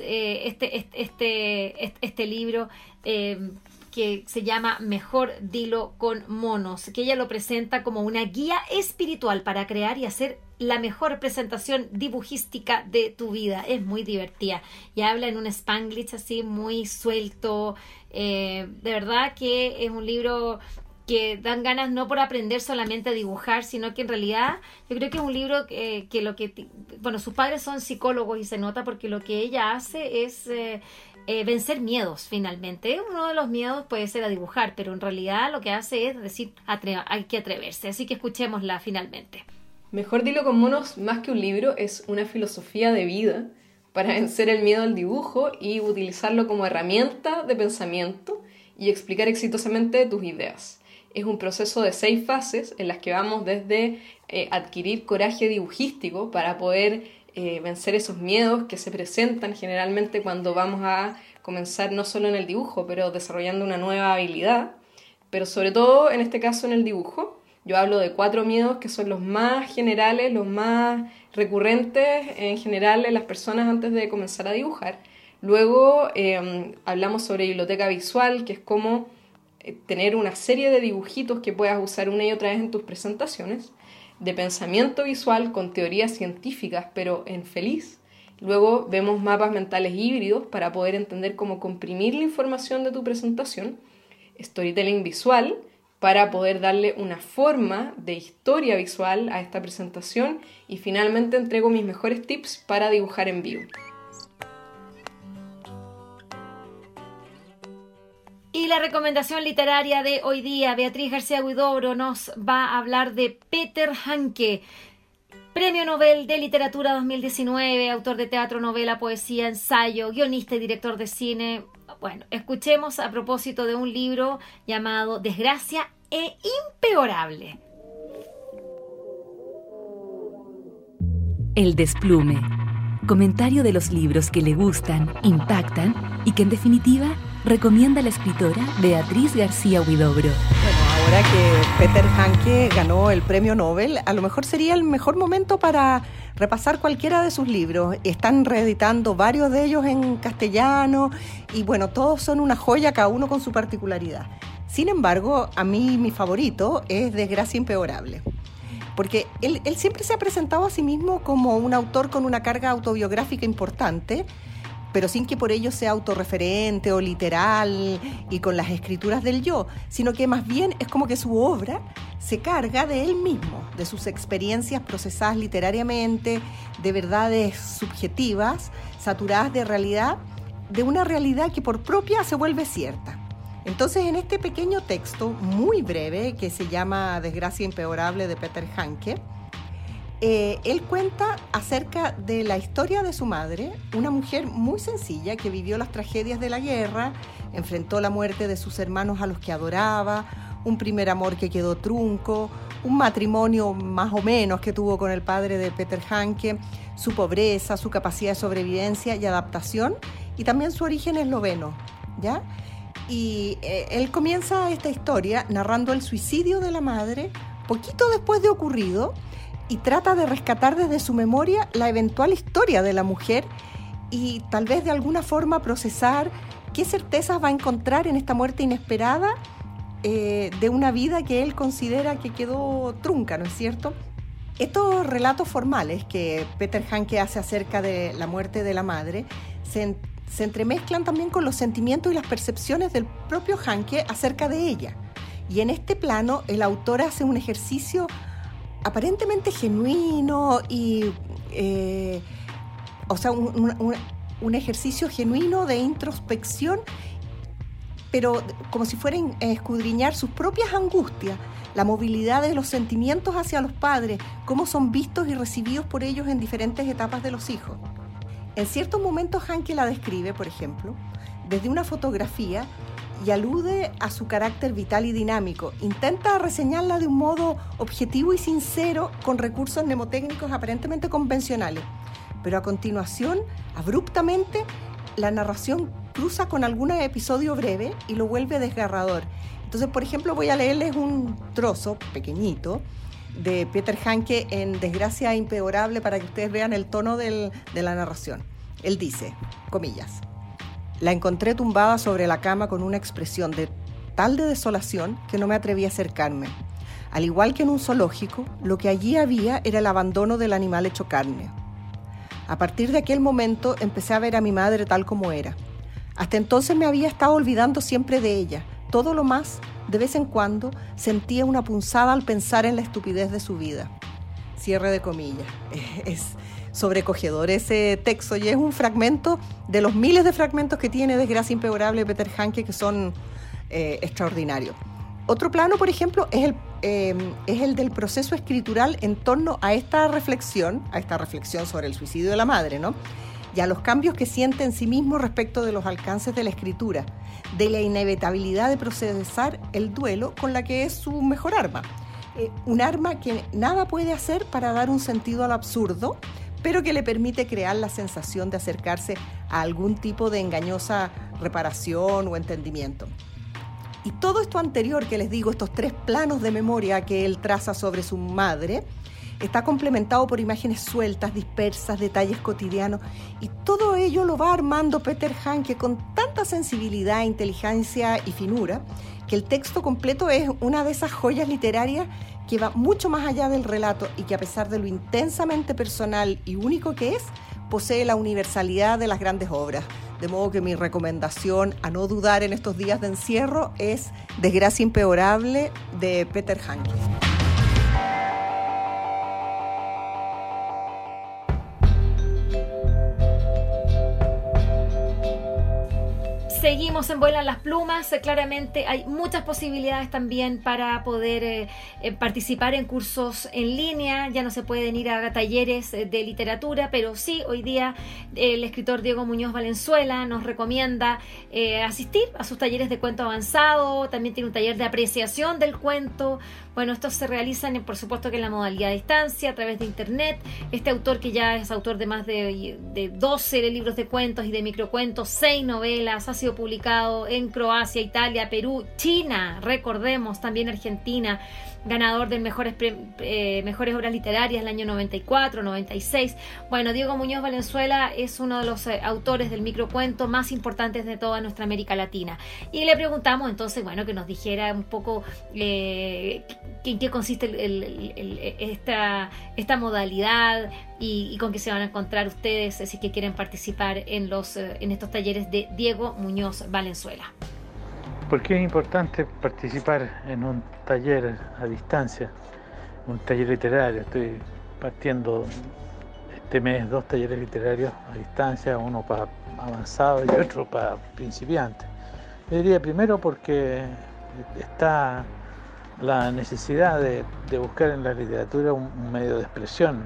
este libro que se llama Mejor Dilo con Monos, que ella lo presenta como una guía espiritual para crear y hacer la mejor presentación dibujística de tu vida. Es muy divertida y habla en un Spanglish así muy suelto. De verdad que es un libro que dan ganas no por aprender solamente a dibujar, sino que en realidad yo creo que es un libro bueno, sus padres son psicólogos y se nota porque lo que ella hace es vencer miedos finalmente. Uno de los miedos puede ser a dibujar, pero en realidad lo que hace es decir, hay que atreverse. Así que escuchémosla finalmente. Mejor Dilo con Monos, más que un libro, es una filosofía de vida para vencer el miedo al dibujo y utilizarlo como herramienta de pensamiento y explicar exitosamente tus ideas. Es un proceso de 6 fases en las que vamos desde adquirir coraje dibujístico para poder vencer esos miedos que se presentan generalmente cuando vamos a comenzar no solo en el dibujo, pero desarrollando una nueva habilidad, pero sobre todo en este caso en el dibujo. Yo hablo de 4 miedos que son los más generales, los más recurrentes en general en las personas antes de comenzar a dibujar. Luego hablamos sobre biblioteca visual, que es como tener una serie de dibujitos que puedas usar una y otra vez en tus presentaciones, de pensamiento visual con teorías científicas, pero en feliz. Luego vemos mapas mentales híbridos para poder entender cómo comprimir la información de tu presentación, storytelling visual, para poder darle una forma de historia visual a esta presentación, y finalmente entrego mis mejores tips para dibujar en vivo. Y la recomendación literaria de hoy día, Beatriz García Huidobro nos va a hablar de Peter Handke, Premio Nobel de Literatura 2019, autor de teatro, novela, poesía, ensayo, guionista y director de cine. Bueno, escuchemos a propósito de un libro llamado Desgracia e Impeorable. El Desplume. Comentario de los libros que le gustan, impactan y que en definitiva recomienda la escritora Beatriz García Huidobro. Bueno, ahora que Peter Handke ganó el premio Nobel, a lo mejor sería el mejor momento para repasar cualquiera de sus libros. Están reeditando varios de ellos en castellano y bueno, todos son una joya, cada uno con su particularidad. Sin embargo, a mí mi favorito es Desgracia Impeorable. Porque él siempre se ha presentado a sí mismo como un autor con una carga autobiográfica importante, pero sin que por ello sea autorreferente o literal y con las escrituras del yo, sino que más bien es como que su obra se carga de él mismo, de sus experiencias procesadas literariamente, de verdades subjetivas, saturadas de realidad, de una realidad que por propia se vuelve cierta. Entonces, en este pequeño texto, muy breve, que se llama Desgracia Impeorable de Peter Handke, él cuenta acerca de la historia de su madre, una mujer muy sencilla que vivió las tragedias de la guerra, enfrentó la muerte de sus hermanos a los que adoraba, un primer amor que quedó trunco, un matrimonio más o menos que tuvo con el padre de Peter Handke, su pobreza, su capacidad de sobrevivencia y adaptación, y también su origen esloveno, ¿ya? Y él comienza esta historia narrando el suicidio de la madre poquito después de ocurrido, y trata de rescatar desde su memoria la eventual historia de la mujer y tal vez de alguna forma procesar qué certezas va a encontrar en esta muerte inesperada de una vida que él considera que quedó trunca, ¿no es cierto? Estos relatos formales que Peter Handke hace acerca de la muerte de la madre se entremezclan también con los sentimientos y las percepciones del propio Handke acerca de ella. Y en este plano el autor hace un ejercicio aparentemente genuino y, un ejercicio genuino de introspección, pero como si fueran a escudriñar sus propias angustias, la movilidad de los sentimientos hacia los padres, cómo son vistos y recibidos por ellos en diferentes etapas de los hijos. En ciertos momentos Handke la describe, por ejemplo, desde una fotografía y alude a su carácter vital y dinámico. Intenta reseñarla de un modo objetivo y sincero con recursos mnemotécnicos aparentemente convencionales. Pero a continuación, abruptamente, la narración cruza con algún episodio breve y lo vuelve desgarrador. Entonces, por ejemplo, voy a leerles un trozo pequeñito de Peter Handke en Desgracia Impeorable para que ustedes vean el tono de la narración. Él dice, comillas: la encontré tumbada sobre la cama con una expresión de tal de desolación que no me atreví a acercarme. Al igual que en un zoológico, lo que allí había era el abandono del animal hecho carne. A partir de aquel momento empecé a ver a mi madre tal como era. Hasta entonces me había estado olvidando siempre de ella. Todo lo más, de vez en cuando, sentía una punzada al pensar en la estupidez de su vida. Cierre de comillas. Es sobrecogedor ese texto y es un fragmento de los miles de fragmentos que tiene Desgracia Impeorable de Peter Handke, que son extraordinarios. Otro plano, por ejemplo, es el del proceso escritural en torno a esta reflexión sobre el suicidio de la madre, ¿no? y a los cambios que siente en sí mismo respecto de los alcances de la escritura, de la inevitabilidad de procesar el duelo con la que es su mejor arma. Un arma que nada puede hacer para dar un sentido al absurdo, pero que le permite crear la sensación de acercarse a algún tipo de engañosa reparación o entendimiento. Y todo esto anterior que les digo, estos 3 planos de memoria que él traza sobre su madre, está complementado por imágenes sueltas, dispersas, detalles cotidianos, y todo ello lo va armando Peter Handke con tanta sensibilidad, inteligencia y finura, que el texto completo es una de esas joyas literarias que va mucho más allá del relato y que, a pesar de lo intensamente personal y único que es, posee la universalidad de las grandes obras. De modo que mi recomendación a no dudar en estos días de encierro es Desgracia Impeorable de Peter Handke. Seguimos en Vuelan las Plumas. Claramente hay muchas posibilidades también para poder participar en cursos en línea. Ya no se pueden ir a talleres de literatura, pero sí, hoy día el escritor Diego Muñoz Valenzuela nos recomienda asistir a sus talleres de cuento avanzado. También tiene un taller de apreciación del cuento. Bueno, estos se realizan, por supuesto, que en la modalidad de distancia, a través de internet. Este autor, que ya es autor de más de 12 libros de cuentos y de microcuentos, 6 novelas, ha sido publicado en Croacia, Italia, Perú, China, recordemos, también Argentina, ganador de mejores obras literarias el año 94, 96. Bueno, Diego Muñoz Valenzuela es uno de los autores del microcuento más importantes de toda nuestra América Latina. Y le preguntamos entonces, bueno, que nos dijera un poco en qué consiste esta modalidad y con qué se van a encontrar ustedes si que quieren participar en estos talleres de Diego Muñoz Valenzuela. ¿Por qué es importante participar en un taller a distancia, un taller literario? Estoy partiendo este mes 2 talleres literarios a distancia, uno para avanzados y otro para principiantes. Yo diría primero porque está la necesidad de buscar en la literatura un medio de expresión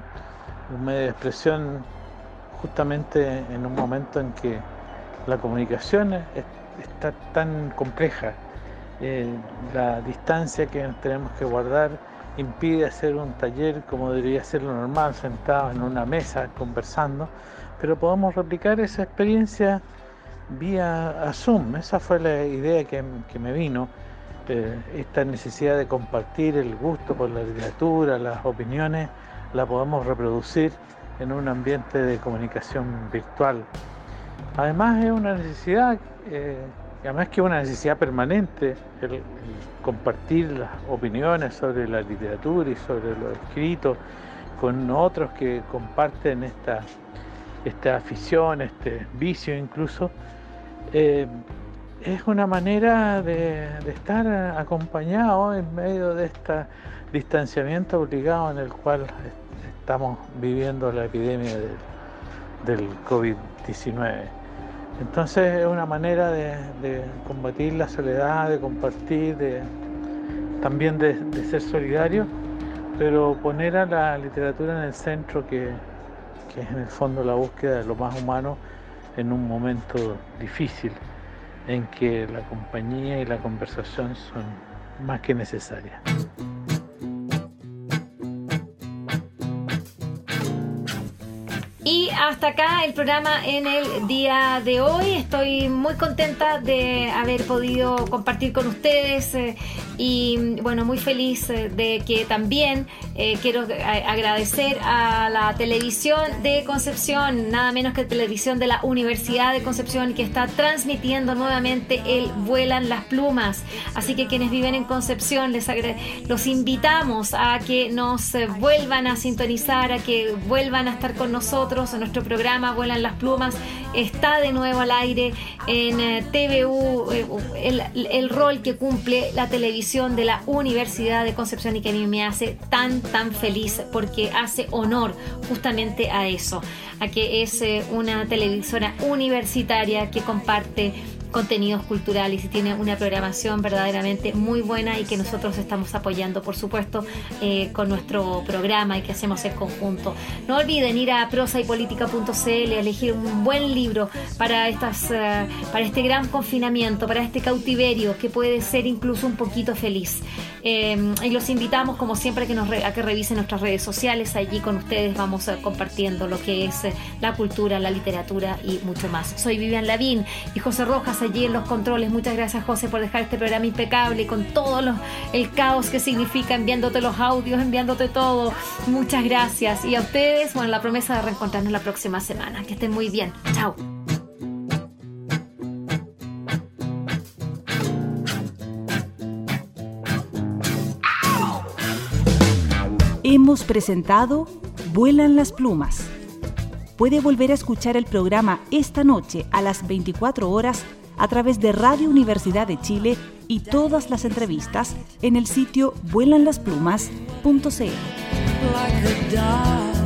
justamente en un momento en que la comunicación está tan compleja. La distancia que tenemos que guardar impide hacer un taller como debería ser lo normal, sentado en una mesa conversando, pero podemos replicar esa experiencia vía Zoom. Esa fue la idea que me vino, esta necesidad de compartir el gusto por la literatura, las opiniones, la podemos reproducir en un ambiente de comunicación virtual. Además es una necesidad, además que es una necesidad permanente, el compartir las opiniones sobre la literatura y sobre lo escrito con otros que comparten esta afición, este vicio incluso. Es una manera de estar acompañado en medio de este distanciamiento obligado en el cual estamos viviendo la epidemia del COVID-19. Entonces es una manera de combatir la soledad, de compartir, también de ser solidario, pero poner a la literatura en el centro, que es en el fondo la búsqueda de lo más humano en un momento difícil en que la compañía y la conversación son más que necesarias. Y hasta acá el programa en el día de hoy. Estoy muy contenta de haber podido compartir con ustedes y bueno, muy feliz de que también quiero agradecer a la televisión de Concepción, nada menos que televisión de la Universidad de Concepción, que está transmitiendo nuevamente el Vuelan las Plumas. Así que quienes viven en Concepción, los invitamos a que nos vuelvan a sintonizar, a que vuelvan a estar con nosotros. Nuestro programa Vuelan las Plumas está de nuevo al aire en TVU, el rol que cumple la televisión de la Universidad de Concepción, y que a mí me hace tan feliz porque hace honor justamente a eso, a que es una televisora universitaria que comparte contenidos culturales y tiene una programación verdaderamente muy buena y que nosotros estamos apoyando, por supuesto, con nuestro programa y que hacemos en conjunto. No olviden ir a prosaypolitica.cl, elegir un buen libro para este gran confinamiento, para este cautiverio que puede ser incluso un poquito feliz. Y los invitamos, como siempre, a que revisen nuestras redes sociales. Allí con ustedes vamos compartiendo lo que es la cultura, la literatura y mucho más. Soy Vivian Lavín y José Rojas allí en los controles. Muchas gracias, José, por dejar este programa impecable y con todo el caos que significa, enviándote los audios, enviándote todo. Muchas gracias. Y a ustedes, bueno, la promesa de reencontrarnos la próxima semana. Que estén muy bien. Chao. Hemos presentado Vuelan las plumas. Puede volver a escuchar el programa esta noche a las 24 horas a través de Radio Universidad de Chile y todas las entrevistas en el sitio vuelanlasplumas.cl.